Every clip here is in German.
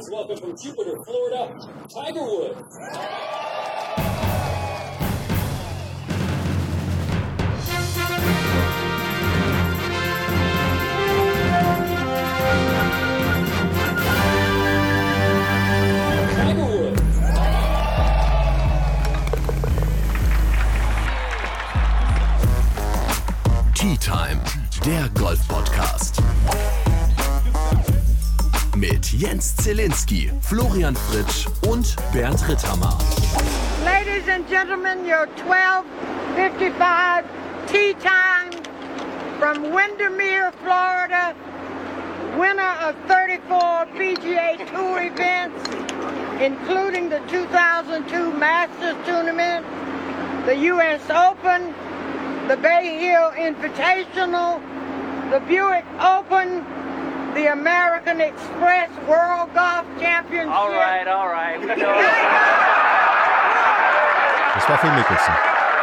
Please welcome from Jupiter, Florida, Tiger Woods. Tiger Woods. Tee Time, der Golf-Podcast. Mit Jens Zielinski, Florian Fritsch und Bernd Ritthammer. Ladies and gentlemen, your 12:55 tee time from Windermere, Florida, winner of 34 PGA Tour events, including the 2002 Masters Tournament, the US Open, the Bay Hill Invitational, the Buick Open, the American Express World Golf Championship. All right. We know. Das war Phil Mickelson.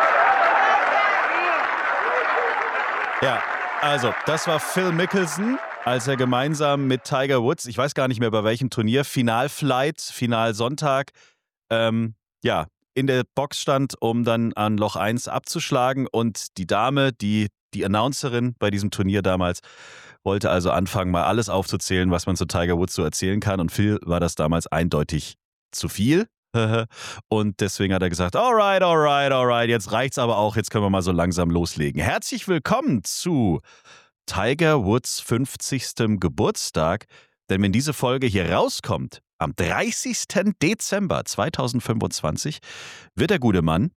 Ja, also, das war Phil Mickelson, als er gemeinsam mit Tiger Woods, ich weiß gar nicht mehr bei welchem Turnier, Finalsonntag, in der Box stand, um dann an Loch 1 abzuschlagen. Und die Dame, die Announcerin bei diesem Turnier damals, wollte also anfangen, mal alles aufzuzählen, was man zu Tiger Woods so erzählen kann. Und Phil war das damals eindeutig zu viel. Und deswegen hat er gesagt, alright, jetzt reicht's aber auch, jetzt können wir mal so langsam loslegen. Herzlich willkommen zu Tiger Woods 50. Geburtstag. Denn wenn diese Folge hier rauskommt, am 30. Dezember 2025, wird der gute Mann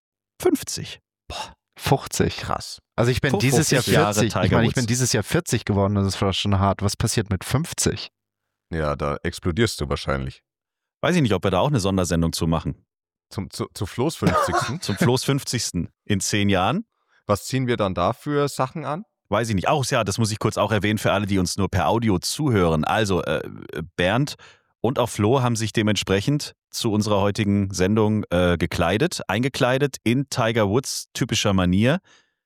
50. Boah, 50. Krass. Also ich bin dieses Jahr 40. Jahre Ich bin dieses Jahr 40 geworden, das war schon hart. Was passiert mit 50? Ja, da explodierst du wahrscheinlich. Weiß ich nicht, ob wir da auch eine Sondersendung zu machen. Zu Flo's 50. Zum Flo's 50. in 10 Jahren. Was ziehen wir dann da für Sachen an? Weiß ich nicht. Das muss ich kurz auch erwähnen für alle, die uns nur per Audio zuhören. Also Bernd und auch Flo haben sich dementsprechend zu unserer heutigen Sendung eingekleidet in Tiger Woods typischer Manier.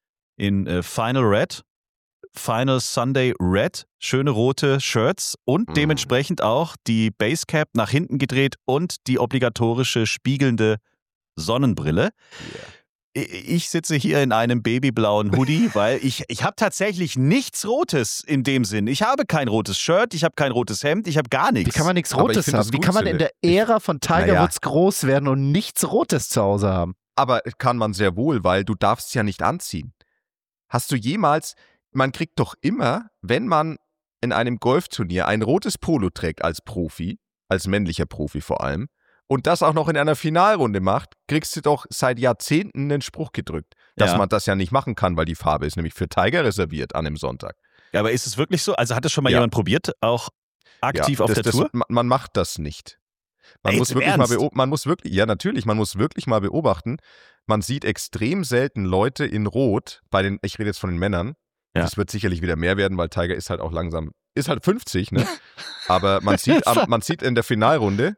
In Final Red, Final Sunday Red, schöne rote Shirts und dementsprechend auch die Basecap nach hinten gedreht und die obligatorische spiegelnde Sonnenbrille. Yeah. Ich sitze hier in einem babyblauen Hoodie, weil ich habe tatsächlich nichts Rotes in dem Sinn. Ich habe kein rotes Shirt, ich habe kein rotes Hemd, ich habe gar nichts. Wie kann man nichts Rotes haben? Wie kann man in der Ära von Tiger Woods groß werden und nichts Rotes zu Hause haben? Aber kann man sehr wohl, weil du darfst es ja nicht anziehen. Hast du jemals, man kriegt doch immer, wenn man in einem Golfturnier ein rotes Polo trägt als Profi, als männlicher Profi vor allem, und das auch noch in einer Finalrunde macht, kriegst du doch seit Jahrzehnten einen Spruch gedrückt, dass man das ja nicht machen kann, weil die Farbe ist nämlich für Tiger reserviert an einem Sonntag. Ja, aber ist es wirklich so? Also hat das schon mal jemand probiert, auch aktiv auf der Tour? Man macht das nicht. Man muss wirklich mal beobachten, man sieht extrem selten Leute in Rot, ich rede jetzt von den Männern, das wird sicherlich wieder mehr werden, weil Tiger ist halt auch langsam, ist halt 50, ne? Aber man sieht in der Finalrunde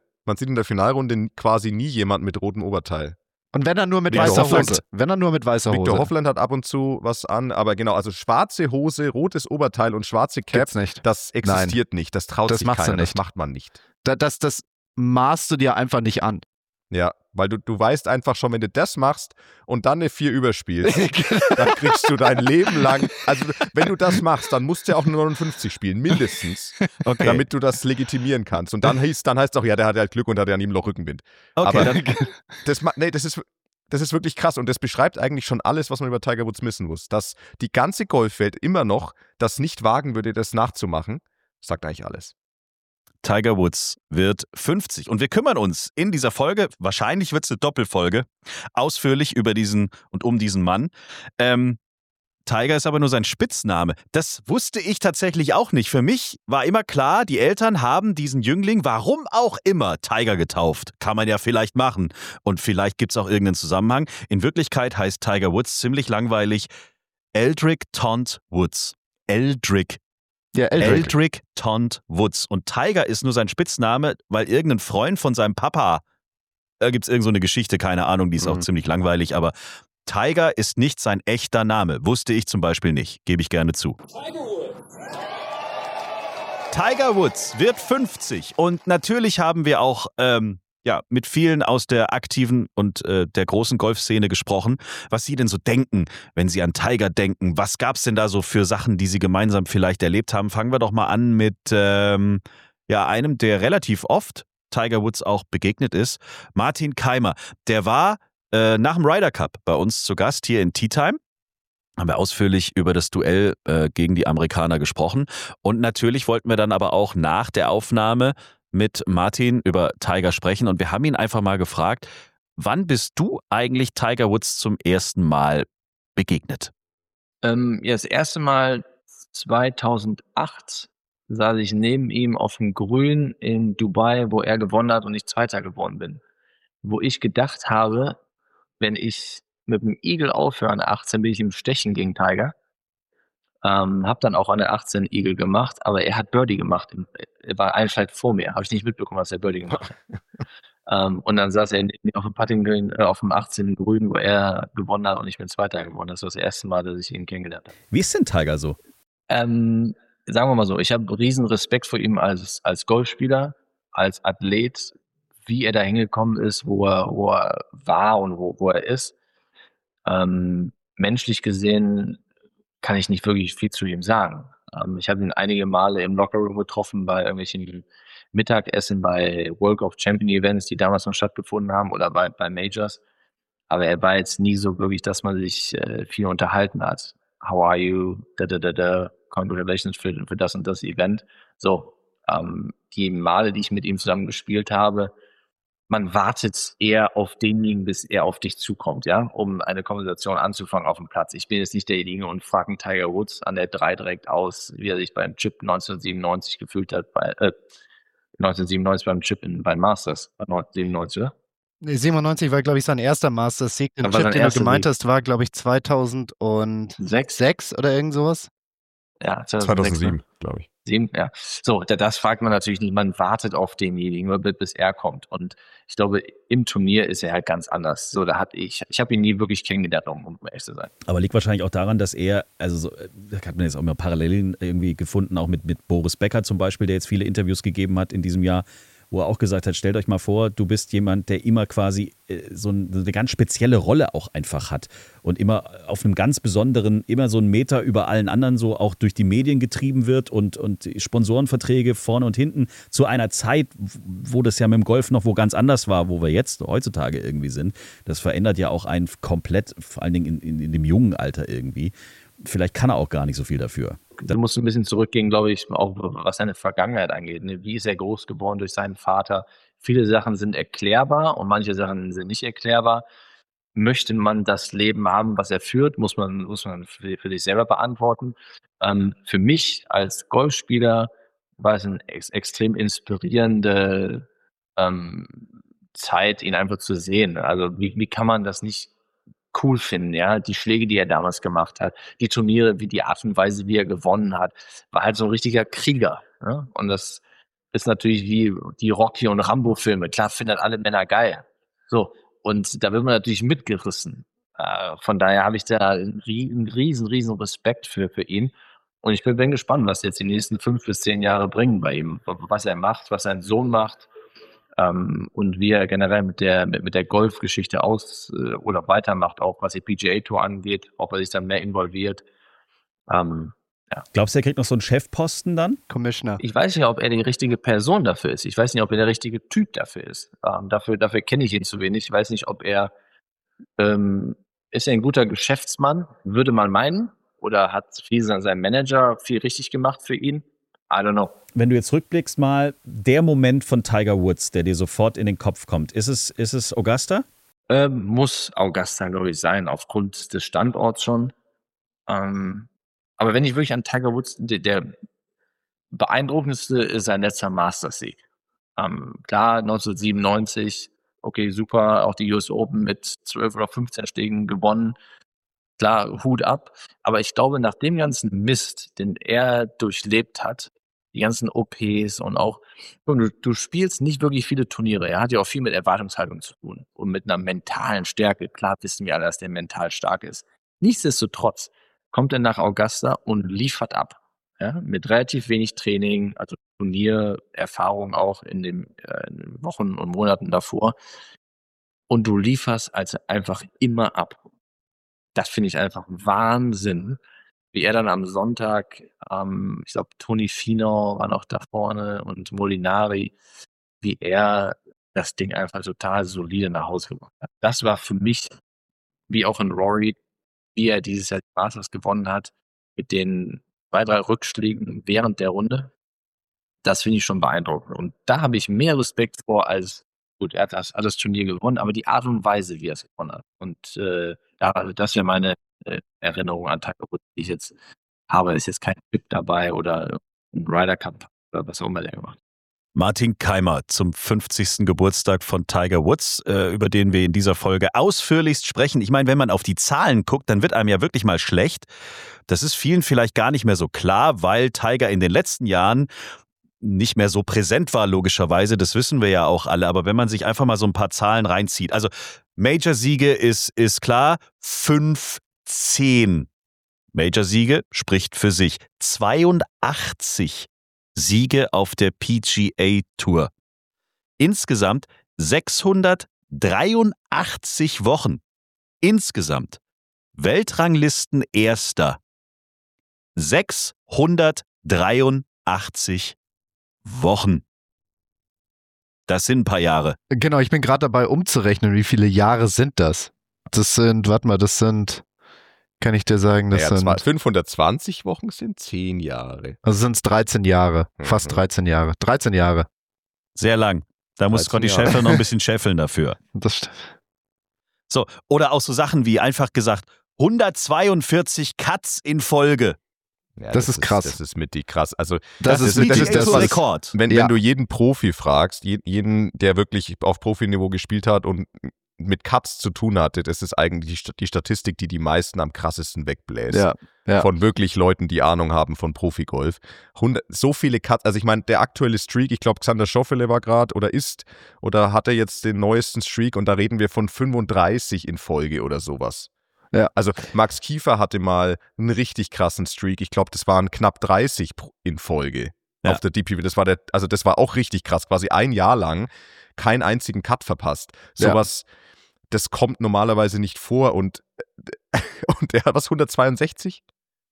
quasi nie jemand mit rotem Oberteil. Und wenn er nur mit weißer Hose. Viktor Hovland hat ab und zu was an, aber genau, also schwarze Hose, rotes Oberteil und schwarze Cap, das existiert nicht, das traut sich keiner, das macht man nicht. Das maßt du dir einfach nicht an. Ja, weil du weißt einfach schon, wenn du das machst und dann eine 4 überspielst, dann kriegst du dein Leben lang, also wenn du das machst, dann musst du ja auch eine 59 spielen, mindestens, damit du das legitimieren kannst. Und dann heißt es auch, ja, der hat halt Glück und hat ja an ihm noch Rückenwind. Okay. Aber das ist wirklich krass und das beschreibt eigentlich schon alles, was man über Tiger Woods wissen muss. Dass die ganze Golfwelt immer noch das nicht wagen würde, das nachzumachen, sagt eigentlich alles. Tiger Woods wird 50 und wir kümmern uns in dieser Folge, wahrscheinlich wird es eine Doppelfolge, ausführlich über diesen Mann. Tiger ist aber nur sein Spitzname. Das wusste ich tatsächlich auch nicht. Für mich war immer klar, die Eltern haben diesen Jüngling, warum auch immer, Tiger getauft. Kann man ja vielleicht machen und vielleicht gibt es auch irgendeinen Zusammenhang. In Wirklichkeit heißt Tiger Woods ziemlich langweilig Eldrick Tont Woods. Eldrick Tont Woods. Und Tiger ist nur sein Spitzname, weil irgendein Freund von seinem Papa, da gibt es irgend so eine Geschichte, keine Ahnung, die ist auch ziemlich langweilig, aber Tiger ist nicht sein echter Name. Wusste ich zum Beispiel nicht, gebe ich gerne zu. Tiger Woods. Tiger Woods wird 50 und natürlich haben wir auch mit vielen aus der aktiven und der großen Golfszene gesprochen, was sie denn so denken, wenn sie an Tiger denken. Was gab's denn da so für Sachen, die sie gemeinsam vielleicht erlebt haben? Fangen wir doch mal an mit einem, der relativ oft Tiger Woods auch begegnet ist, Martin Kaymer. Der war nach dem Ryder Cup bei uns zu Gast hier in Tea Time. Haben wir ausführlich über das Duell gegen die Amerikaner gesprochen. Und natürlich wollten wir dann aber auch nach der Aufnahme mit Martin über Tiger sprechen. Und wir haben ihn einfach mal gefragt, wann bist du eigentlich Tiger Woods zum ersten Mal begegnet? Das erste Mal 2008 saß ich neben ihm auf dem Grün in Dubai, wo er gewonnen hat und ich Zweiter geworden bin. Wo ich gedacht habe, wenn ich mit dem Eagle aufhöre an der 18, bin ich im Stechen gegen Tiger. Hab dann auch an der 18 Eagle gemacht, aber er hat Birdie gemacht. Er war einen Schlag vor mir. Habe ich nicht mitbekommen, was er Birdie gemacht hat. Und dann saß er auf dem Putting Green, auf dem 18. Grün, wo er gewonnen hat und ich bin Zweiter geworden. Das war das erste Mal, dass ich ihn kennengelernt habe. Wie ist denn Tiger so? Sagen wir mal so, ich habe riesen Respekt vor ihm als Golfspieler, als Athlet, wie er da hingekommen ist, wo er war und wo er ist. Menschlich gesehen kann ich nicht wirklich viel zu ihm sagen. Ich habe ihn einige Male im Lockerroom getroffen bei irgendwelchen Mittagessen, bei World Golf Champion Events, die damals noch stattgefunden haben oder bei Majors. Aber er war jetzt nie so wirklich, dass man sich viel unterhalten hat. How are you? Congratulations für das und das Event. So, die Male, die ich mit ihm zusammen gespielt habe, man wartet eher auf denjenigen, bis er auf dich zukommt, ja, um eine Konversation anzufangen auf dem Platz. Ich bin jetzt nicht derjenige und frage einen Tiger Woods an der 3 direkt aus, wie er sich beim Chip 1997 gefühlt hat, 1997 beim Chip bei Masters, 1997, oder? Nee, 97 war, glaube ich, sein erster Masters-Sieg. Den Chip, den du gemeint hast, war, glaube ich, 2006 oder irgend sowas. Ja, 2007, glaube ich. 7, ja. So, das fragt man natürlich nicht. Man wartet auf denjenigen, bis er kommt. Und ich glaube, im Turnier ist er halt ganz anders. So, ich habe ihn nie wirklich kennengelernt, um ehrlich zu sein. Aber liegt wahrscheinlich auch daran, dass er, da hat man jetzt auch mal Parallelen irgendwie gefunden, auch mit Boris Becker zum Beispiel, der jetzt viele Interviews gegeben hat in diesem Jahr, wo er auch gesagt hat, stellt euch mal vor, du bist jemand, der immer quasi so eine ganz spezielle Rolle auch einfach hat und immer auf einem ganz besonderen, immer so einen Meter über allen anderen so auch durch die Medien getrieben wird und Sponsorenverträge vorne und hinten zu einer Zeit, wo das ja mit dem Golf noch wo ganz anders war, wo wir jetzt heutzutage irgendwie sind. Das verändert ja auch einen komplett, vor allen Dingen in dem jungen Alter irgendwie. Vielleicht kann er auch gar nicht so viel dafür. Da musst du ein bisschen zurückgehen, glaube ich, auch was seine Vergangenheit angeht. Wie ist er groß geworden durch seinen Vater? Viele Sachen sind erklärbar und manche Sachen sind nicht erklärbar. Möchte man das Leben haben, was er führt, muss man für sich selber beantworten. Für mich als Golfspieler war es eine extrem inspirierende Zeit, ihn einfach zu sehen. Also wie kann man das nicht cool finden, ja, die Schläge, die er damals gemacht hat, die Turniere, wie die Art und Weise, wie er gewonnen hat, war halt so ein richtiger Krieger, ja? Und das ist natürlich wie die Rocky- und Rambo-Filme, klar finden alle Männer geil, so, und da wird man natürlich mitgerissen, von daher habe ich da einen riesen Respekt für ihn und ich bin gespannt, was jetzt die nächsten 5 bis 10 Jahre bringen bei ihm, was er macht, was sein Sohn macht, und wie er generell mit der Golfgeschichte oder weitermacht, auch was die PGA Tour angeht, ob er sich dann mehr involviert. Glaubst du, er kriegt noch so einen Chefposten dann? Commissioner. Ich weiß nicht, ob er die richtige Person dafür ist. Ich weiß nicht, ob er der richtige Typ dafür ist. Dafür kenne ich ihn zu wenig. Ich weiß nicht, ob ist er ein guter Geschäftsmann, würde man meinen, oder hat sein Manager viel richtig gemacht für ihn? I don't know. Wenn du jetzt rückblickst mal, der Moment von Tiger Woods, der dir sofort in den Kopf kommt, ist es Augusta? Muss Augusta, glaube ich, sein, aufgrund des Standorts schon. Aber wenn ich wirklich an Tiger Woods, der beeindruckendste ist sein letzter Masters-Sieg. Klar, 1997, okay, super, auch die US Open mit 12 oder 15 Schlägen gewonnen. Klar, Hut ab. Aber ich glaube, nach dem ganzen Mist, den er durchlebt hat, die ganzen OPs und auch, du spielst nicht wirklich viele Turniere. Er hat ja auch viel mit Erwartungshaltung zu tun und mit einer mentalen Stärke. Klar wissen wir alle, dass der mental stark ist. Nichtsdestotrotz kommt er nach Augusta und liefert ab. ja, mit relativ wenig Training, also Turniererfahrung auch in den Wochen und Monaten davor. Und du lieferst also einfach immer ab. Das finde ich einfach Wahnsinn, wie er dann am Sonntag, ich glaube, Toni Finau war noch da vorne und Molinari, wie er das Ding einfach total solide nach Hause gebracht hat. Das war für mich, wie auch in Rory, wie er dieses Jahr die Masters gewonnen hat, mit den 2, 3 Rückschlägen während der Runde. Das finde ich schon beeindruckend. Und da habe ich mehr Respekt vor als, gut, er hat das alles Turnier gewonnen, aber die Art und Weise, wie er es gewonnen hat. Und das wäre meine Erinnerung an Tiger Woods, die ich jetzt habe. Ist jetzt kein Chip dabei oder ein Ryder Cup oder was auch immer der gemacht hat. Martin Keimer zum 50. Geburtstag von Tiger Woods, über den wir in dieser Folge ausführlichst sprechen. Ich meine, wenn man auf die Zahlen guckt, dann wird einem ja wirklich mal schlecht. Das ist vielen vielleicht gar nicht mehr so klar, weil Tiger in den letzten Jahren nicht mehr so präsent war, logischerweise. Das wissen wir ja auch alle. Aber wenn man sich einfach mal so ein paar Zahlen reinzieht. Also Major-Siege ist klar, 15 Major-Siege spricht für sich. 82 Siege auf der PGA Tour. Insgesamt 683 Wochen. Insgesamt Weltranglisten Erster. 683 Wochen. Das sind ein paar Jahre. Genau, ich bin gerade dabei umzurechnen, wie viele Jahre sind das? Das sind, kann ich dir sagen, das sind 520 Wochen sind 10 Jahre. Also sind es 13 Jahre, fast 13 Jahre. 13 Jahre. Sehr lang. Da muss Scottie Scheffler noch ein bisschen scheffeln dafür. Das stimmt. So, oder auch so Sachen wie einfach gesagt 142 Cuts in Folge. Ja, das ist krass. Das ist mit die krass. Also das ist der Rekord. Wenn du jeden Profi fragst, jeden, der wirklich auf Profiniveau gespielt hat und mit Cuts zu tun hatte, das ist eigentlich die Statistik, die meisten am krassesten wegbläst. Ja. Von wirklich Leuten, die Ahnung haben von Profigolf. So viele Cuts, also ich meine, der aktuelle Streak, ich glaube Xander Schauffele war gerade oder hatte jetzt den neuesten Streak und da reden wir von 35 in Folge oder sowas. Ja. Also Max Kiefer hatte mal einen richtig krassen Streak, ich glaube, das waren knapp 30 in Folge auf der DPW. Das war auch richtig krass, quasi ein Jahr lang keinen einzigen Cut verpasst. Sowas, das kommt normalerweise nicht vor und der hat was, 162?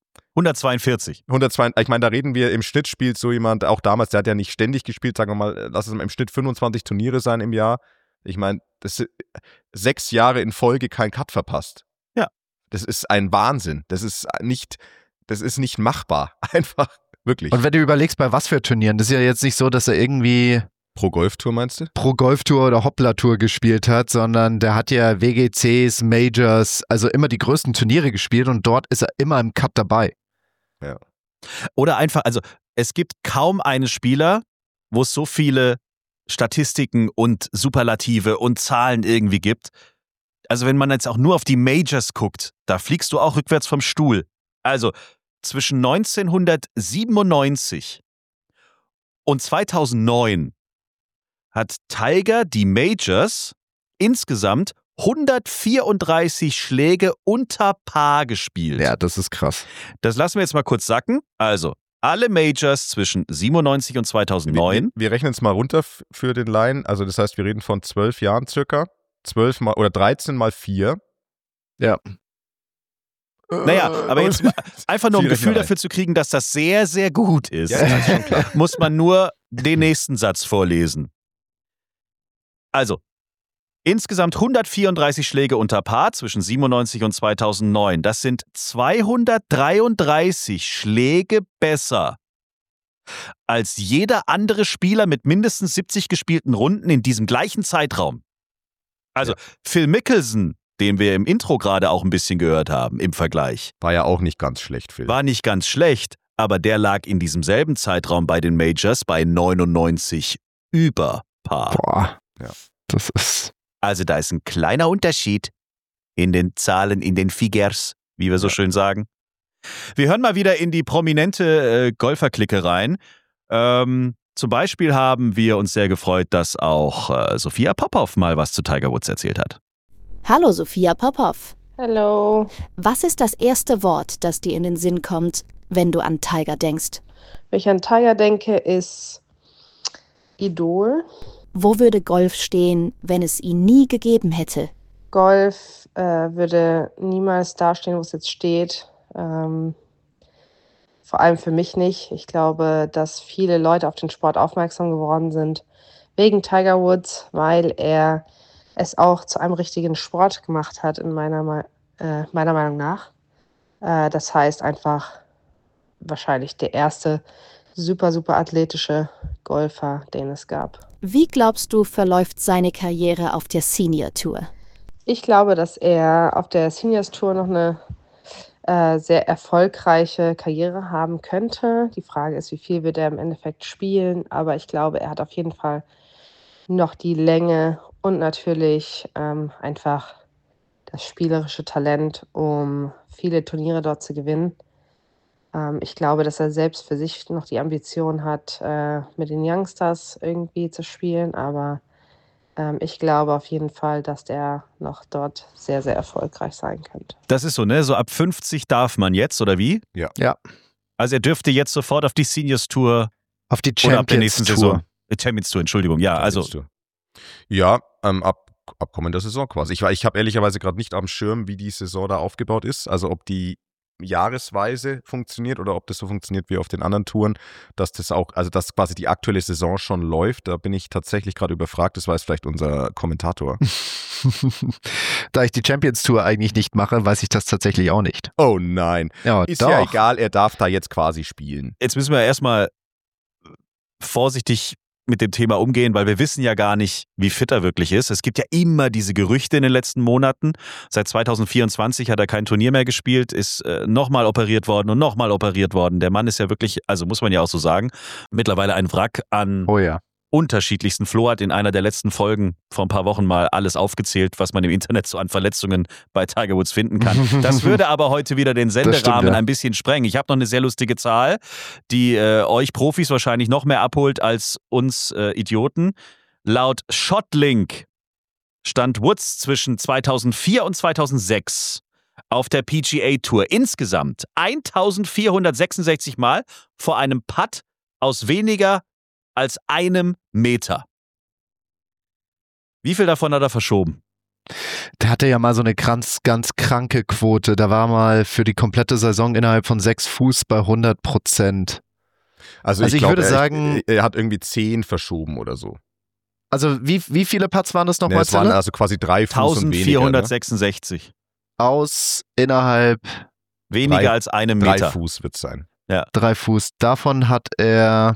142. 102, ich meine, da reden wir, im Schnitt spielt so jemand, auch damals, der hat ja nicht ständig gespielt, sagen wir mal, lass es im Schnitt 25 Turniere sein im Jahr. Ich meine, das ist 6 Jahre in Folge kein Cut verpasst. Ja. Das ist ein Wahnsinn. Das ist nicht machbar. Einfach, wirklich. Und wenn du überlegst, bei was für Turnieren, das ist ja jetzt nicht so, dass er irgendwie Pro Golftour meinst du? Pro Golftour oder Hoppla-Tour gespielt hat, sondern der hat ja WGCs, Majors, also immer die größten Turniere gespielt und dort ist er immer im Cut dabei. Ja. Oder einfach, also es gibt kaum einen Spieler, wo es so viele Statistiken und Superlative und Zahlen irgendwie gibt. Also wenn man jetzt auch nur auf die Majors guckt, da fliegst du auch rückwärts vom Stuhl. Also zwischen 1997 und 2009 hat Tiger die Majors insgesamt 134 Schläge unter Paar gespielt. Ja, das ist krass. Das lassen wir jetzt mal kurz sacken. Also, alle Majors zwischen 97 und 2009. Wir rechnen es mal runter für den Laien. Also, das heißt, wir reden von 12 Jahren circa. 12 mal oder 13 mal 4. Ja. Naja, aber jetzt einfach nur ein Gefühl dafür zu kriegen, dass das sehr, sehr gut ist. Ja, das ist schon klar. Muss man nur den nächsten Satz vorlesen. Also, insgesamt 134 Schläge unter Paar zwischen 97 und 2009. Das sind 233 Schläge besser als jeder andere Spieler mit mindestens 70 gespielten Runden in diesem gleichen Zeitraum. Also, Phil Mickelson, den wir im Intro gerade auch ein bisschen gehört haben, im Vergleich. War ja auch nicht ganz schlecht, Phil. War nicht ganz schlecht, aber der lag in diesem selben Zeitraum bei den Majors bei 99 über Paar. Boah, ja, das ist... Also da ist ein kleiner Unterschied in den Zahlen, in den Figures, wie wir so schön sagen. Wir hören mal wieder in die prominente Golferklicke rein. Zum Beispiel haben wir uns sehr gefreut, dass auch Sophia Popov mal was zu Tiger Woods erzählt hat. Hallo Sophia Popov. Hallo. Was ist das erste Wort, das dir in den Sinn kommt, wenn du an Tiger denkst? Wenn ich an Tiger denke, ist Idol. Wo würde Golf stehen, wenn es ihn nie gegeben hätte? Golf würde niemals dastehen, wo es jetzt steht. Vor allem für mich nicht. Ich glaube, dass viele Leute auf den Sport aufmerksam geworden sind wegen Tiger Woods, weil er es auch zu einem richtigen Sport gemacht hat, in meiner Meinung nach. Das heißt einfach wahrscheinlich der erste super, super athletische Golfer, den es gab. Wie glaubst du, verläuft seine Karriere auf der Senior Tour? Ich glaube, dass er auf der Seniors Tour noch eine sehr erfolgreiche Karriere haben könnte. Die Frage ist, wie viel wird er im Endeffekt spielen, aber ich glaube, er hat auf jeden Fall noch die Länge und natürlich einfach das spielerische Talent, um viele Turniere dort zu gewinnen. Ich glaube, dass er selbst für sich noch die Ambition hat, mit den Youngsters irgendwie zu spielen, aber ich glaube auf jeden Fall, dass der noch dort sehr, sehr erfolgreich sein könnte. Das ist so, ne? So ab 50 darf man jetzt, oder wie? Ja. Also er dürfte jetzt sofort auf die Seniors Tour Auf die oder ab der nächsten Champions Saison. Tour. Champions Tour, Entschuldigung. Ja, also Ja, ab kommender Saison quasi. Ich habe ehrlicherweise gerade nicht am Schirm, wie die Saison da aufgebaut ist. Also ob die jahresweise funktioniert oder ob das so funktioniert wie auf den anderen Touren, dass das auch, also dass quasi die aktuelle Saison schon läuft. Da bin ich tatsächlich gerade überfragt. Das weiß vielleicht unser Kommentator. Da ich die Champions Tour eigentlich nicht mache, weiß ich das tatsächlich auch nicht. Oh nein. Ja, Ist doch. ja egal, er darf da jetzt quasi spielen. jetzt müssen wir erstmal vorsichtig mit dem Thema umgehen, weil wir wissen ja gar nicht, wie fit er wirklich ist. Es gibt ja immer diese Gerüchte in den letzten Monaten. Seit 2024 hat er kein Turnier mehr gespielt, ist nochmal operiert worden und nochmal operiert worden. Der Mann ist ja wirklich, also muss man ja auch so sagen, mittlerweile ein Wrack an Oh ja. unterschiedlichsten. Flo hat in einer der letzten Folgen vor ein paar Wochen mal alles aufgezählt, was man im Internet so an Verletzungen bei Tiger Woods finden kann. Das würde aber heute wieder den Senderahmen ein bisschen sprengen. Ich habe noch eine sehr lustige Zahl, die euch Profis wahrscheinlich noch mehr abholt als uns Idioten. Laut Shotlink stand Woods zwischen 2004 und 2006 auf der PGA Tour insgesamt 1466 Mal vor einem Putt aus weniger als 1 Meter. Wie viel davon hat er verschoben? Der hatte ja mal so eine ganz kranke Quote. Da war mal für die komplette Saison innerhalb von 6 Fuß bei 100%. Also ich glaub, würde sagen, er hat irgendwie 10 verschoben oder so. Also wie viele Putts waren das nochmal? Es waren also quasi 3 Fuß und weniger. 1466. Aus innerhalb Weniger als 1 3 Meter. Fuß wird es sein. 3 Fuß. Davon hat er,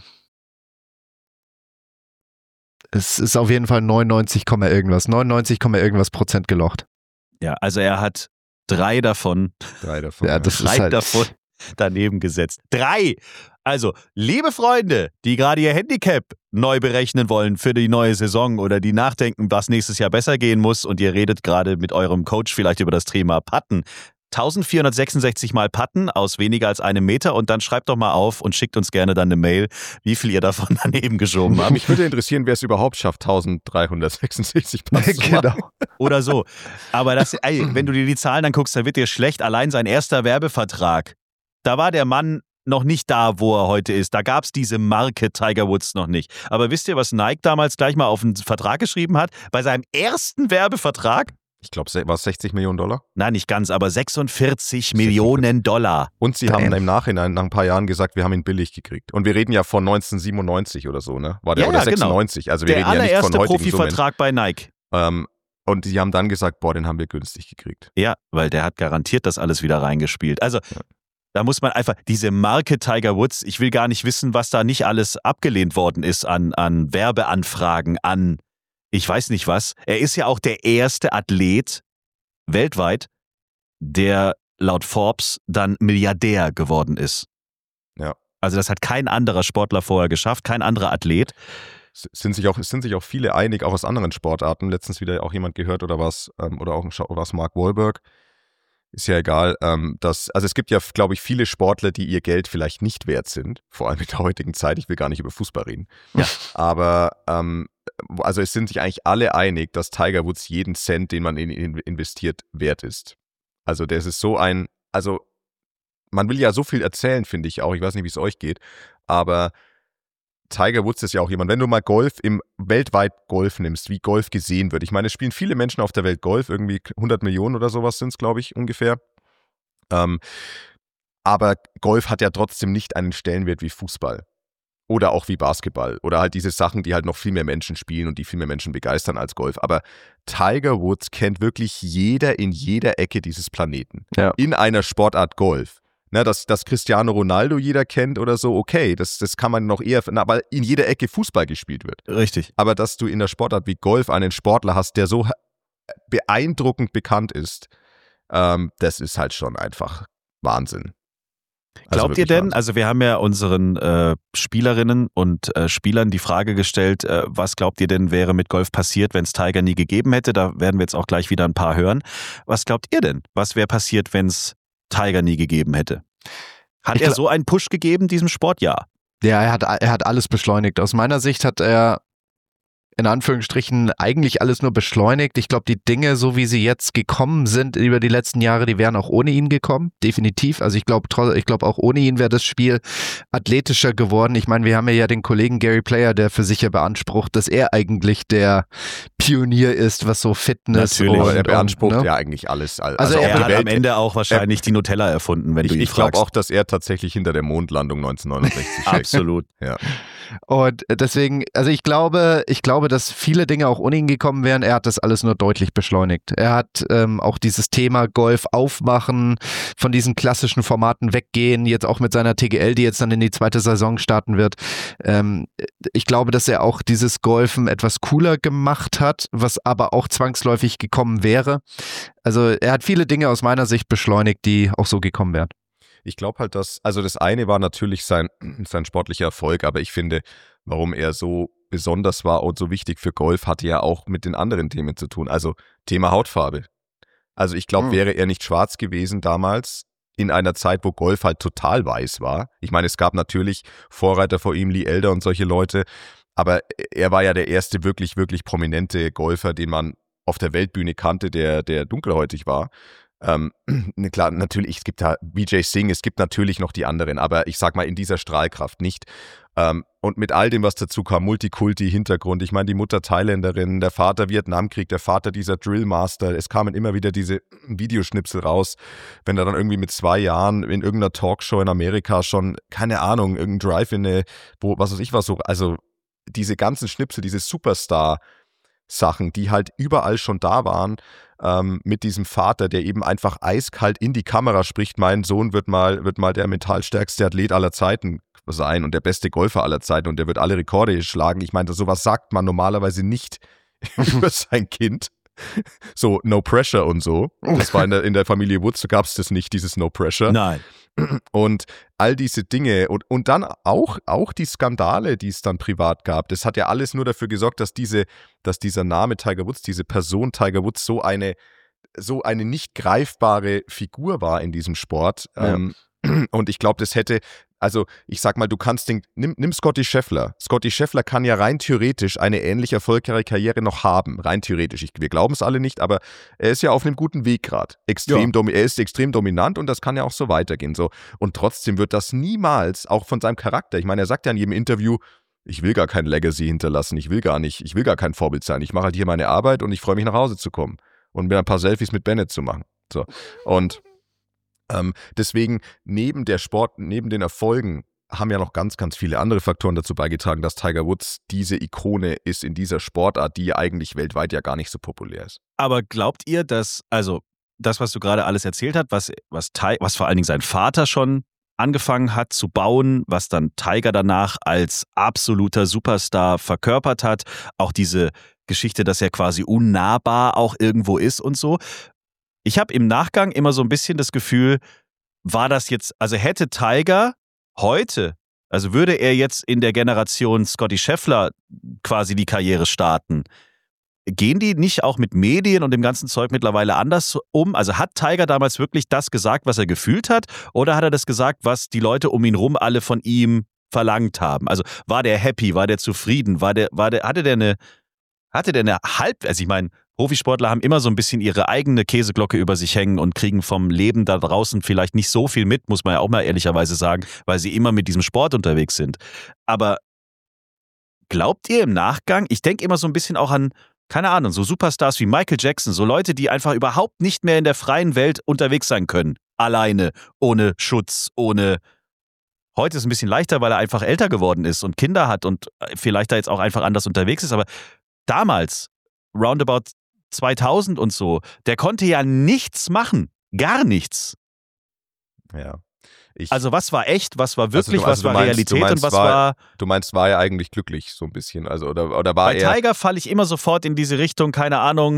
es ist auf jeden Fall 99, irgendwas Prozent gelocht. Ja, also er hat 3 davon. 3 davon. Ja, das ist halt davon daneben gesetzt. 3! Also, liebe Freunde, die gerade ihr Handicap neu berechnen wollen für die neue Saison oder die nachdenken, was nächstes Jahr besser gehen muss und ihr redet gerade mit eurem Coach vielleicht über das Thema Putten. 1466 Mal Putten aus weniger als 1 Meter und dann schreibt doch mal auf und schickt uns gerne dann eine Mail, wie viel ihr davon daneben geschoben habt. Mich würde interessieren, wer es überhaupt schafft, 1366 Putts zu machen. Genau. Oder so. Aber das, wenn du dir die Zahlen anguckst, dann wird dir schlecht. Allein sein erster Werbevertrag, da war der Mann noch nicht da, wo er heute ist. Da gab es diese Marke Tiger Woods noch nicht. Aber wisst ihr, was Nike damals gleich mal auf einen Vertrag geschrieben hat? Bei seinem ersten Werbevertrag? Ich glaube, war es 60 Millionen Dollar? Nein, nicht ganz, aber 46 Millionen Dollar. Und sie haben im Nachhinein, nach ein paar Jahren gesagt, wir haben ihn billig gekriegt. Und wir reden ja von 1997 oder so, ne? War der, oder 96. Genau. Also wir der reden ja nicht von allererste heutigen Profivertrag bei Nike. Und sie haben dann gesagt, boah, den haben wir günstig gekriegt. Ja, weil der hat garantiert das alles wieder reingespielt. Also da muss man einfach, diese Marke Tiger Woods, ich will gar nicht wissen, was da nicht alles abgelehnt worden ist an Werbeanfragen, an ich weiß nicht was. Er ist ja auch der erste Athlet weltweit, der laut Forbes dann Milliardär geworden ist. Ja. Also das hat kein anderer Sportler vorher geschafft, kein anderer Athlet. Es sind sich auch viele einig, auch aus anderen Sportarten. Letztens wieder auch jemand gehört oder was Mark Wahlberg. Ist ja egal. Also es gibt ja, glaube ich, viele Sportler, die ihr Geld vielleicht nicht wert sind. Vor allem in der heutigen Zeit. Ich will gar nicht über Fußball reden. Ja. Aber also es sind sich eigentlich alle einig, dass Tiger Woods jeden Cent, den man in ihn investiert, wert ist. Also das ist so also man will ja so viel erzählen, finde ich auch. Ich weiß nicht, wie es euch geht, aber Tiger Woods ist ja auch jemand, wenn du mal weltweit Golf nimmst, wie Golf gesehen wird. Ich meine, es spielen viele Menschen auf der Welt Golf, irgendwie 100 Millionen oder sowas sind es, glaube ich, ungefähr. Aber Golf hat ja trotzdem nicht einen Stellenwert wie Fußball. Oder auch wie Basketball. Oder halt diese Sachen, die halt noch viel mehr Menschen spielen und die viel mehr Menschen begeistern als Golf. Aber Tiger Woods kennt wirklich jeder in jeder Ecke dieses Planeten. Ja. In einer Sportart Golf. Na, dass Cristiano Ronaldo jeder kennt oder so, okay, das kann man noch eher, aber in jeder Ecke Fußball gespielt wird. Richtig. Aber dass du in der Sportart wie Golf einen Sportler hast, der so beeindruckend bekannt ist, das ist halt schon einfach Wahnsinn. Glaubt ihr denn, also wir haben ja unseren Spielerinnen und Spielern die Frage gestellt, was glaubt ihr denn wäre mit Golf passiert, wenn es Tiger nie gegeben hätte? Da werden wir jetzt auch gleich wieder ein paar hören. Was glaubt ihr denn? Was wäre passiert, wenn es Tiger nie gegeben hätte? Hat er so einen Push gegeben, diesem Sport? Ja. Ja, er hat alles beschleunigt. Aus meiner Sicht hat er in Anführungsstrichen eigentlich alles nur beschleunigt. Ich glaube, die Dinge, so wie sie jetzt gekommen sind über die letzten Jahre, die wären auch ohne ihn gekommen, definitiv. Also ich glaube auch ohne ihn wäre das Spiel athletischer geworden. Ich meine, wir haben ja den Kollegen Gary Player, der für sich ja beansprucht, dass er eigentlich der Pionier ist, was so Fitness Natürlich. und er beansprucht ne? ja eigentlich alles. Also er hat am Ende auch wahrscheinlich die Nutella erfunden, wenn du ihn Ich glaube fragst. auch, dass er tatsächlich hinter der Mondlandung 1969 steckt. Absolut. Ja. Und deswegen, also ich glaube, dass viele Dinge auch ohne ihn gekommen wären. Er hat das alles nur deutlich beschleunigt. Er hat auch dieses Thema Golf aufmachen, von diesen klassischen Formaten weggehen, jetzt auch mit seiner TGL, die jetzt dann in die zweite Saison starten wird. Ich glaube, dass er auch dieses Golfen etwas cooler gemacht hat, was aber auch zwangsläufig gekommen wäre. Also er hat viele Dinge aus meiner Sicht beschleunigt, die auch so gekommen wären. Ich glaube halt, also das eine war natürlich sein sportlicher Erfolg, aber ich finde, warum er so besonders war und so wichtig für Golf, hatte ja auch mit den anderen Themen zu tun. Also Thema Hautfarbe. Also ich glaube, wäre er nicht schwarz gewesen damals, in einer Zeit, wo Golf halt total weiß war. Ich meine, es gab natürlich Vorreiter vor ihm, Lee Elder und solche Leute, aber er war ja der erste wirklich, wirklich prominente Golfer, den man auf der Weltbühne kannte, der dunkelhäutig war. Klar, natürlich, es gibt da Vijay Singh, es gibt natürlich noch die anderen, aber ich sag mal in dieser Strahlkraft nicht. Und mit all dem, was dazu kam, Multikulti-Hintergrund, ich meine, die Mutter Thailänderin, der Vater Vietnamkrieg, der Vater dieser Drillmaster, es kamen immer wieder diese Videoschnipsel raus, wenn er dann irgendwie mit 2 Jahren in irgendeiner Talkshow in Amerika schon, keine Ahnung, irgendein Drive was weiß ich was so, also diese ganzen Schnipsel, diese Superstar-Sachen, die halt überall schon da waren, mit diesem Vater, der eben einfach eiskalt in die Kamera spricht, mein Sohn wird mal der mental stärkste Athlet aller Zeiten sein und der beste Golfer aller Zeiten und der wird alle Rekorde schlagen. Ich meine, sowas sagt man normalerweise nicht über sein Kind. So, no pressure und so. Das war in der Familie Woods, so gab es das nicht, dieses no pressure. Nein. Und all diese Dinge und dann auch die Skandale, die es dann privat gab, das hat ja alles nur dafür gesorgt, dass dieser Name Tiger Woods, diese Person Tiger Woods so eine nicht greifbare Figur war in diesem Sport. Ja. Und ich glaube, das hätte, also ich sag mal, du kannst nimm Scottie Scheffler. Scottie Scheffler kann ja rein theoretisch eine ähnlich erfolgreiche Karriere noch haben, rein theoretisch. Wir glauben es alle nicht, aber er ist ja auf einem guten Weg gerade. Er ist extrem dominant und das kann ja auch so weitergehen. So. Und trotzdem wird das niemals, auch von seinem Charakter, ich meine, er sagt ja in jedem Interview, ich will gar kein Legacy hinterlassen, ich will gar kein Vorbild sein. Ich mache halt hier meine Arbeit und ich freue mich nach Hause zu kommen und mir ein paar Selfies mit Bennett zu machen. So. Und deswegen, neben den Erfolgen, haben ja noch ganz, ganz viele andere Faktoren dazu beigetragen, dass Tiger Woods diese Ikone ist in dieser Sportart, die eigentlich weltweit ja gar nicht so populär ist. Aber glaubt ihr, dass, also das, was du gerade alles erzählt hast, was vor allen Dingen sein Vater schon angefangen hat zu bauen, was dann Tiger danach als absoluter Superstar verkörpert hat, auch diese Geschichte, dass er quasi unnahbar auch irgendwo ist und so. Ich habe im Nachgang immer so ein bisschen das Gefühl, war das jetzt, also hätte Tiger heute, also würde er jetzt in der Generation Scottie Scheffler quasi die Karriere starten, gehen die nicht auch mit Medien und dem ganzen Zeug mittlerweile anders um? Also hat Tiger damals wirklich das gesagt, was er gefühlt hat, oder hat er das gesagt, was die Leute um ihn rum alle von ihm verlangt haben? Also war der happy, war der zufrieden, hatte der hatte der also ich meine, Profisportler haben immer so ein bisschen ihre eigene Käseglocke über sich hängen und kriegen vom Leben da draußen vielleicht nicht so viel mit, muss man ja auch mal ehrlicherweise sagen, weil sie immer mit diesem Sport unterwegs sind. Aber glaubt ihr im Nachgang, ich denke immer so ein bisschen auch an, keine Ahnung, so Superstars wie Michael Jackson, so Leute, die einfach überhaupt nicht mehr in der freien Welt unterwegs sein können. Alleine, ohne Schutz, ohne... Heute ist es ein bisschen leichter, weil er einfach älter geworden ist und Kinder hat und vielleicht da jetzt auch einfach anders unterwegs ist, aber damals, roundabout 2000 und so, der konnte ja nichts machen. Gar nichts. Ja. Also was war echt, was war wirklich, was war meinst, Realität und was war... Du meinst, war er eigentlich glücklich so ein bisschen? Also, oder war Bei er... Tiger falle ich immer sofort in diese Richtung, keine Ahnung,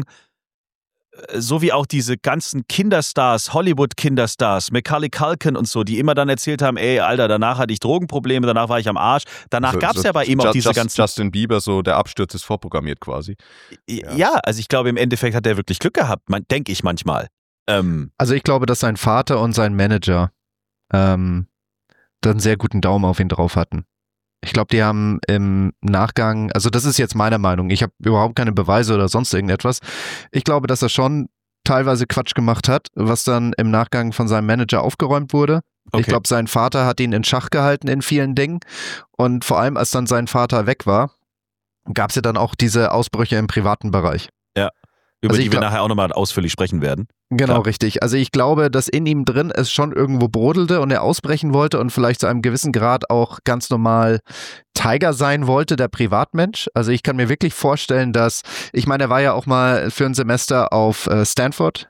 so wie auch diese ganzen Kinderstars, Hollywood-Kinderstars, Macaulay Culkin und so, die immer dann erzählt haben, ey, Alter, danach hatte ich Drogenprobleme, danach war ich am Arsch. Danach gab es ja bei ihm auch diese ganzen... Justin Bieber, so der Absturz ist vorprogrammiert quasi. Ja, also ich glaube, im Endeffekt hat er wirklich Glück gehabt, denke ich manchmal. Also ich glaube, dass sein Vater und sein Manager dann einen sehr guten Daumen auf ihn drauf hatten. Ich glaube, die haben im Nachgang, also das ist jetzt meine Meinung, ich habe überhaupt keine Beweise oder sonst irgendetwas. Ich glaube, dass er schon teilweise Quatsch gemacht hat, was dann im Nachgang von seinem Manager aufgeräumt wurde. Okay. Ich glaube, sein Vater hat ihn in Schach gehalten in vielen Dingen und vor allem, als dann sein Vater weg war, gab es ja dann auch diese Ausbrüche im privaten Bereich. Ja, über die wir nachher auch nochmal ausführlich sprechen werden. Genau, richtig. Also ich glaube, dass in ihm drin es schon irgendwo brodelte und er ausbrechen wollte und vielleicht zu einem gewissen Grad auch ganz normal Tiger sein wollte, der Privatmensch. Also ich kann mir wirklich vorstellen, dass, ich meine, er war ja auch mal für ein Semester auf Stanford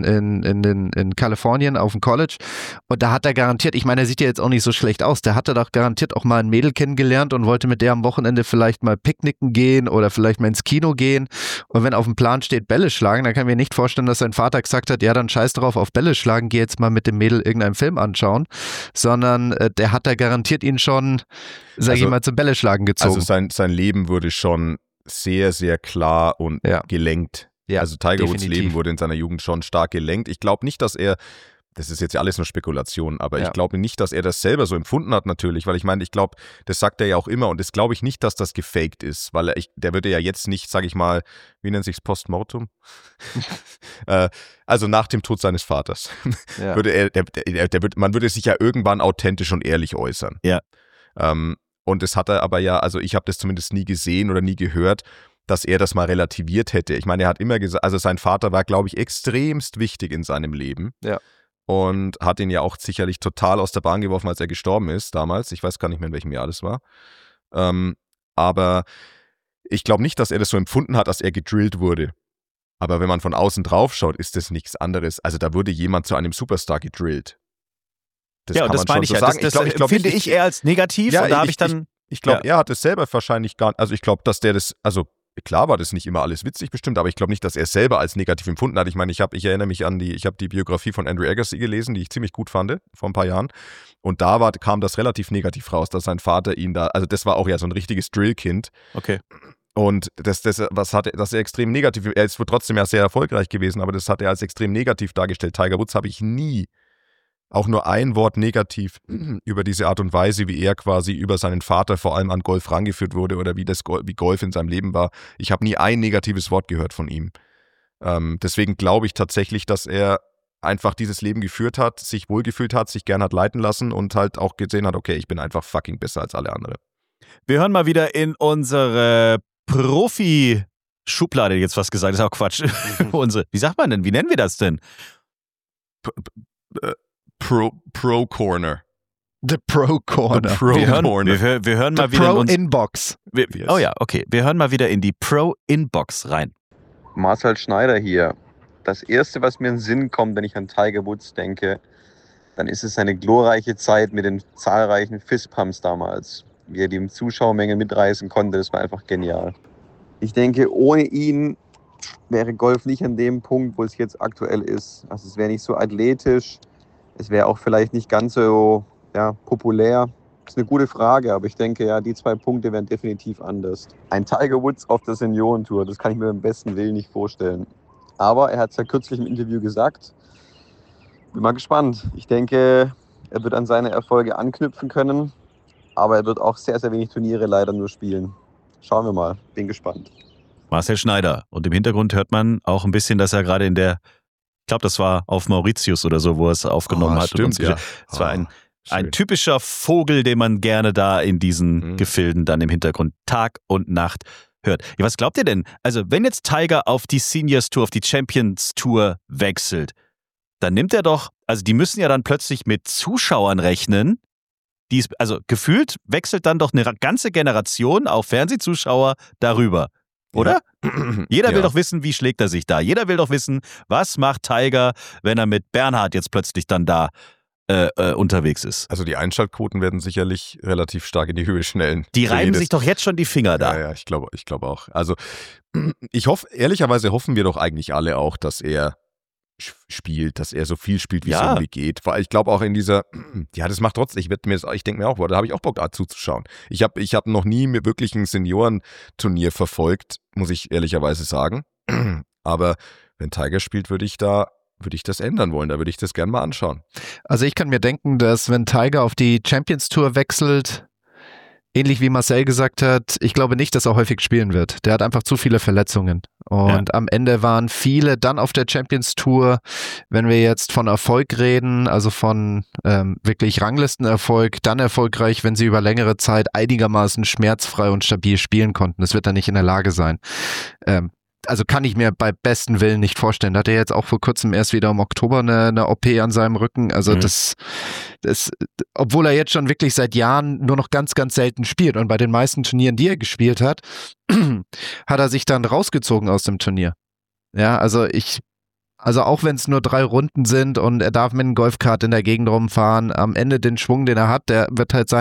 in Kalifornien auf dem College und da hat er garantiert, ich meine, er sieht ja jetzt auch nicht so schlecht aus, der hatte doch garantiert auch mal ein Mädel kennengelernt und wollte mit der am Wochenende vielleicht mal picknicken gehen oder vielleicht mal ins Kino gehen und wenn auf dem Plan steht Bälle schlagen, dann kann ich mir nicht vorstellen, dass sein Vater gesagt hat, ja, dann scheiß drauf auf Bälle schlagen, geh jetzt mal mit dem Mädel irgendeinen Film anschauen, sondern der hat da garantiert ihn schon, sag ich mal, zum Bälle schlagen gezogen. Also sein Leben wurde schon sehr, sehr klar und gelenkt. Ja, also Tiger Woods definitiv. Leben wurde in seiner Jugend schon stark gelenkt. Ich glaube nicht, dass er, das ist jetzt ja alles nur Spekulation, aber ich glaube nicht, dass er das selber so empfunden hat natürlich, weil ich meine, ich glaube, das sagt er ja auch immer und das glaube ich nicht, dass das gefaked ist, weil der würde ja jetzt nicht, sage ich mal, wie nennt sich's, Postmortem? Also nach dem Tod seines Vaters. Ja. Man würde sich ja irgendwann authentisch und ehrlich äußern. Ja. Und das hat er aber ja, also ich habe das zumindest nie gesehen oder nie gehört, dass er das mal relativiert hätte. Ich meine, er hat immer gesagt, also sein Vater war, glaube ich, extremst wichtig in seinem Leben. Ja. Und hat ihn ja auch sicherlich total aus der Bahn geworfen, als er gestorben ist damals. Ich weiß gar nicht mehr, in welchem Jahr das war. Aber ich glaube nicht, dass er das so empfunden hat, dass er gedrillt wurde. Aber wenn man von außen drauf schaut, ist das nichts anderes. Also da wurde jemand zu einem Superstar gedrillt. Das ja, und das meine ich ja. Das finde ich eher als negativ. Ja, und da habe ich dann... Ich glaube, er hat es selber wahrscheinlich gar nicht, also ich glaube, dass der das, also klar war das nicht immer alles witzig bestimmt, aber ich glaube nicht, dass er es selber als negativ empfunden hat. Ich meine, ich erinnere mich an ich habe die Biografie von Andrew Agassi gelesen, die ich ziemlich gut fand, vor ein paar Jahren. Und da kam das relativ negativ raus, dass sein Vater ihn da, also das war auch ja so ein richtiges Drillkind. Okay. Und das er extrem negativ, er ist trotzdem ja sehr erfolgreich gewesen, aber das hat er als extrem negativ dargestellt. Tiger Woods habe ich nie auch nur ein Wort negativ über diese Art und Weise, wie er quasi über seinen Vater vor allem an Golf rangeführt wurde oder wie Golf in seinem Leben war. Ich habe nie ein negatives Wort gehört von ihm. Deswegen glaube ich tatsächlich, dass er einfach dieses Leben geführt hat, sich wohlgefühlt hat, sich gern hat leiten lassen und halt auch gesehen hat, okay, ich bin einfach fucking besser als alle anderen. Wir hören mal wieder in unsere Profi-Schublade, jetzt was gesagt, ist auch Quatsch. Wie sagt man denn, wie nennen wir das denn? Pro Corner. The Pro Corner. Wir hören mal wieder Pro Inbox. Oh ja, okay. Wir hören mal wieder in die Pro Inbox rein. Marcel Schneider hier. Das Erste, was mir in den Sinn kommt, wenn ich an Tiger Woods denke, dann ist es seine glorreiche Zeit mit den zahlreichen Fistpumps damals. Wie er die Zuschauermenge mitreißen konnte, das war einfach genial. Ich denke, ohne ihn wäre Golf nicht an dem Punkt, wo es jetzt aktuell ist. Also es wäre nicht so athletisch. Es wäre auch vielleicht nicht ganz so populär. Das ist eine gute Frage, aber ich denke, ja, die 2 Punkte wären definitiv anders. Ein Tiger Woods auf der Seniorentour, das kann ich mir beim besten Willen nicht vorstellen. Aber er hat es ja kürzlich im Interview gesagt. Bin mal gespannt. Ich denke, er wird an seine Erfolge anknüpfen können, aber er wird auch sehr, sehr wenig Turniere leider nur spielen. Schauen wir mal, bin gespannt. Marcel Schneider. Und im Hintergrund hört man auch ein bisschen, dass er gerade ich glaube, das war auf Mauritius oder so, wo er es aufgenommen hat. Stimmt, ja. Es war ein typischer Vogel, den man gerne da in diesen Gefilden dann im Hintergrund Tag und Nacht hört. Ja, was glaubt ihr denn? Also, wenn jetzt Tiger auf die Seniors Tour, auf die Champions Tour wechselt, dann nimmt er doch, also die müssen ja dann plötzlich mit Zuschauern rechnen. Also gefühlt wechselt dann doch eine ganze Generation, auch Fernsehzuschauer, darüber. Oder? Ja. Jeder will doch wissen, wie schlägt er sich da. Jeder will doch wissen, was macht Tiger, wenn er mit Bernhard jetzt plötzlich dann da unterwegs ist. Also die Einschaltquoten werden sicherlich relativ stark in die Höhe schnellen. Die reiben sich doch jetzt schon die Finger da. Ja, ich glaube auch. Also ehrlicherweise hoffen wir doch eigentlich alle auch, dass er spielt, dass er so viel spielt, wie es irgendwie geht. Weil ich glaube auch in dieser, das macht trotzdem, ich denke mir auch, da habe ich auch Bock zuzuschauen. Ich hab noch nie mir wirklich ein Seniorenturnier verfolgt, muss ich ehrlicherweise sagen. Aber wenn Tiger spielt, würde ich das ändern wollen, da würde ich das gerne mal anschauen. Also ich kann mir denken, dass wenn Tiger auf die Champions Tour wechselt, ähnlich wie Marcel gesagt hat, ich glaube nicht, dass er häufig spielen wird. Der hat einfach zu viele Verletzungen. Und am Ende waren viele dann auf der Champions Tour, wenn wir jetzt von Erfolg reden, also von wirklich Ranglistenerfolg, dann erfolgreich, wenn sie über längere Zeit einigermaßen schmerzfrei und stabil spielen konnten. Das wird er nicht in der Lage sein. Also kann ich mir bei besten Willen nicht vorstellen. Da hat er jetzt auch vor kurzem erst wieder im Oktober eine OP an seinem Rücken. Also das, obwohl er jetzt schon wirklich seit Jahren nur noch ganz, ganz selten spielt. Und bei den meisten Turnieren, die er gespielt hat, hat er sich dann rausgezogen aus dem Turnier. Ja, also auch wenn es nur 3 Runden sind und er darf mit einem Golfkart in der Gegend rumfahren, am Ende den Schwung, den er hat, der wird halt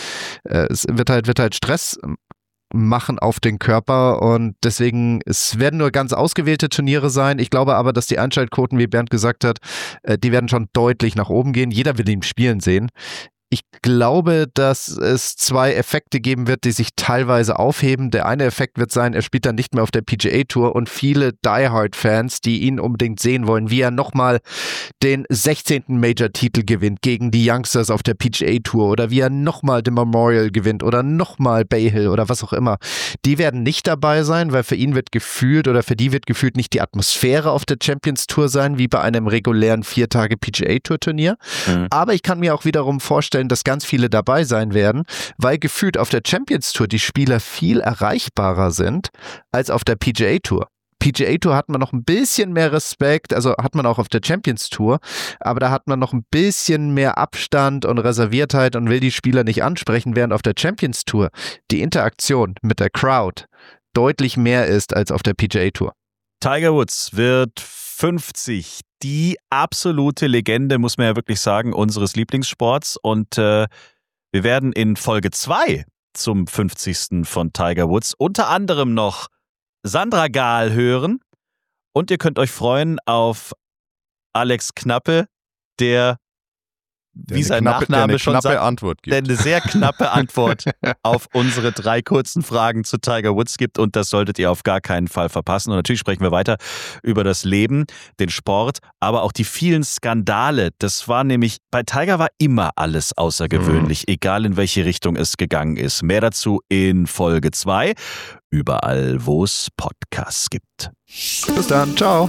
wird halt Stress machen auf den Körper und deswegen, es werden nur ganz ausgewählte Turniere sein. Ich glaube aber, dass die Einschaltquoten, wie Bernd gesagt hat, die werden schon deutlich nach oben gehen. Jeder will ihn spielen sehen. Ich glaube, dass es 2 Effekte geben wird, die sich teilweise aufheben. Der eine Effekt wird sein, er spielt dann nicht mehr auf der PGA Tour und viele Die-Hard-Fans, die ihn unbedingt sehen wollen, wie er nochmal den 16. Major-Titel gewinnt gegen die Youngsters auf der PGA Tour oder wie er nochmal den Memorial gewinnt oder nochmal Bay Hill oder was auch immer. Die werden nicht dabei sein, weil für die wird gefühlt nicht die Atmosphäre auf der Champions Tour sein, wie bei einem regulären 4 Tage PGA Tour Turnier. Aber ich kann mir auch wiederum vorstellen, dass ganz viele dabei sein werden, weil gefühlt auf der Champions Tour die Spieler viel erreichbarer sind als auf der PGA Tour. PGA Tour hat man noch ein bisschen mehr Respekt, also hat man auch auf der Champions Tour, aber da hat man noch ein bisschen mehr Abstand und Reserviertheit und will die Spieler nicht ansprechen, während auf der Champions Tour die Interaktion mit der Crowd deutlich mehr ist als auf der PGA Tour. Tiger Woods wird 50. Die absolute Legende, muss man ja wirklich sagen, unseres Lieblingssports. Und wir werden in Folge 2 zum 50. von Tiger Woods unter anderem noch Sandra Gahl hören. Und ihr könnt euch freuen auf Alex Knappe, der wie sein Nachname schon sagt, der eine sehr knappe Antwort auf unsere 3 kurzen Fragen zu Tiger Woods gibt und das solltet ihr auf gar keinen Fall verpassen. Und natürlich sprechen wir weiter über das Leben, den Sport, aber auch die vielen Skandale. Das war nämlich, bei Tiger war immer alles außergewöhnlich, egal in welche Richtung es gegangen ist. Mehr dazu in Folge 2, überall wo es Podcasts gibt. Bis dann, ciao.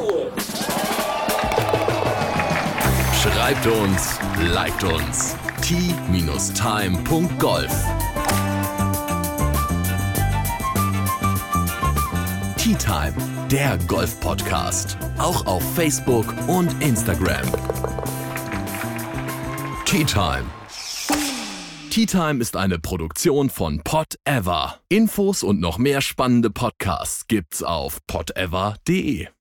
Schreibt uns, liked uns. t-time.golf. Tee Time, der Golf-Podcast. Auch auf Facebook und Instagram. Tee Time. Tee Time ist eine Produktion von Pod Ever. Infos und noch mehr spannende Podcasts gibt's auf podever.de.